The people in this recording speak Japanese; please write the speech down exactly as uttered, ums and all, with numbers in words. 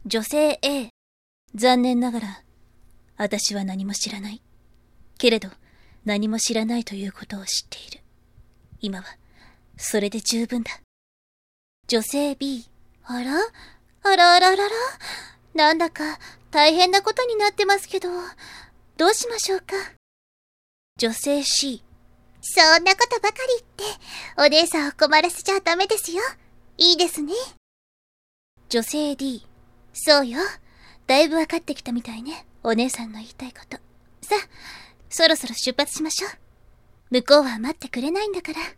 女性 A、残念ながら、私は何も知らない。けれど、何も知らないということを知っている。今は、それで十分だ。女性 B、あらあらあらあらら。なんだか大変なことになってますけど、どうしましょうか。女性 C、 そんなことばかり言って、お姉さんを困らせちゃダメですよ。いいですね。 女性 D、そうよ。だいぶ分かってきたみたいね。お姉さんの言いたいこと。さあ、そろそろ出発しましょう。向こうは待ってくれないんだから。